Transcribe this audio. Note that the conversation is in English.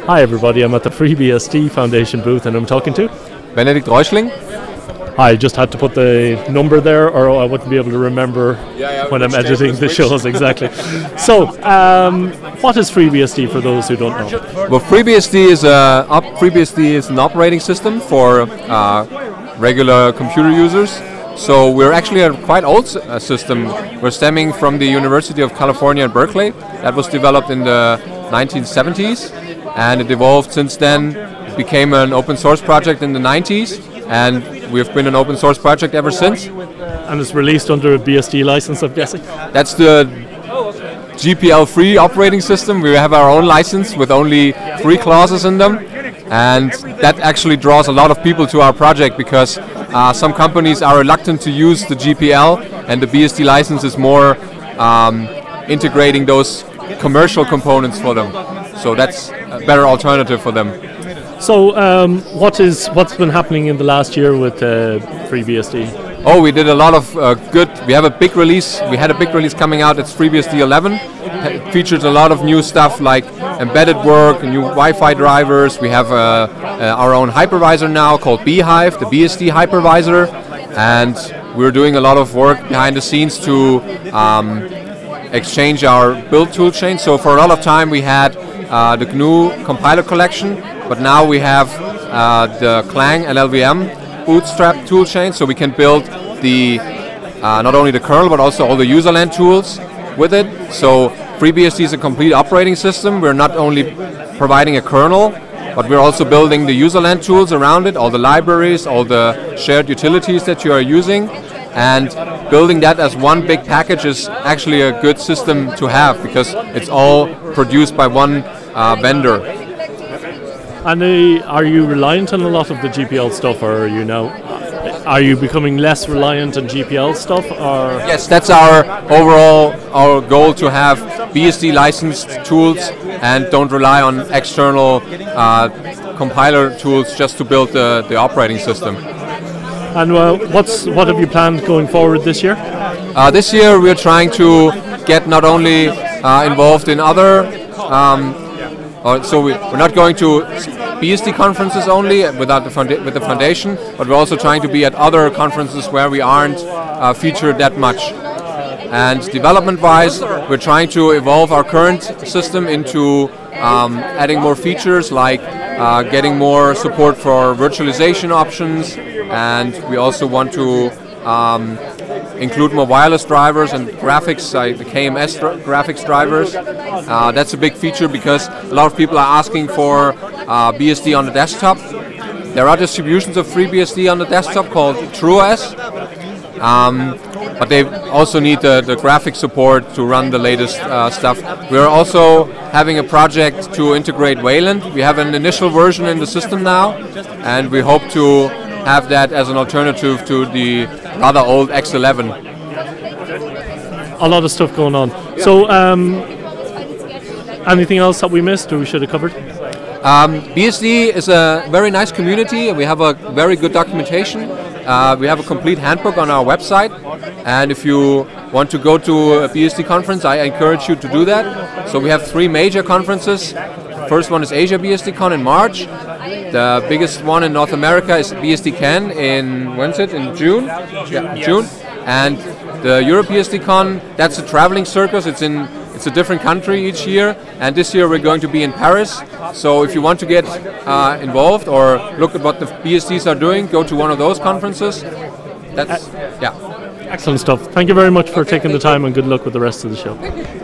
Hi everybody, I'm at the FreeBSD Foundation booth and I'm talking to... Benedikt Reuschling. I just had to put the number there or I wouldn't be able to remember when I'm editing the shows, exactly. So, what is FreeBSD for those who don't know? Well, FreeBSD is an operating system for regular computer users. So we're actually a quite old system. We're stemming from the University of California in Berkeley. That was developed in the 1970s and it evolved since then. It became an open source project in the 90s and we've been an open source project ever since. And it's released under a BSD license, I'm guessing? That's the GPL free operating system. We have our own license with only 3 clauses in them. And that actually draws a lot of people to our project because some companies are reluctant to use the GPL and the BSD license is more integrating those commercial components for them. So that's a better alternative for them. So what's been happening in the last year with FreeBSD? Oh, we did a lot of good. We have a big release. We had a big release coming out. It's FreeBSD 11. It features a lot of new stuff like embedded work, new Wi-Fi drivers. We have our own hypervisor now called Beehive, the BSD hypervisor, and we're doing a lot of work behind the scenes to exchange our build toolchain. So for a lot of time we had the GNU compiler collection, but now we have the Clang and LLVM bootstrap toolchain, so we can build the not only the kernel but also all the userland tools with it. So FreeBSD is a complete operating system. We're not only providing a kernel, but we're also building the userland tools around it, all the libraries, all the shared utilities that you are using, and building that as one big package is actually a good system to have because it's all produced by one vendor. And are you reliant on a lot of the GPL stuff, or are you becoming less reliant on GPL stuff? Or yes, that's our goal, to have BSD licensed tools and don't rely on external compiler tools just to build the operating system. And what have you planned going forward this year? This year we're trying to get not only involved in other so we're not going to BSD conferences only with the foundation, but we're also trying to be at other conferences where we aren't featured that much. And development-wise, we're trying to evolve our current system into adding more features like getting more support for virtualization options, and we also want to include more wireless drivers and graphics, like the KMS graphics drivers. That's a big feature because a lot of people are asking for BSD on the desktop. There are distributions of FreeBSD on the desktop called TrueOS, but they also need the graphic support to run the latest stuff. We're also having a project to integrate Wayland. We have an initial version in the system now, and we hope to have that as an alternative to the rather old X11. A lot of stuff going on. Yeah. So, anything else that we missed or we should have covered? BSD is a very nice community and we have a very good documentation. We have a complete handbook on our website, and if you want to go to a BSD conference, I encourage you to do that. So we have 3 major conferences. First one is Asia BSDCon in March. The biggest one in North America is BSDCan in June? Yeah, June. And the Europe BSDCon, that's a traveling circus. It's a different country each year, and this year we're going to be in Paris. So if you want to get involved or look at what the BSDs are doing, go to one of those conferences. That's excellent stuff. Thank you very much for taking the time, and good luck with the rest of the show.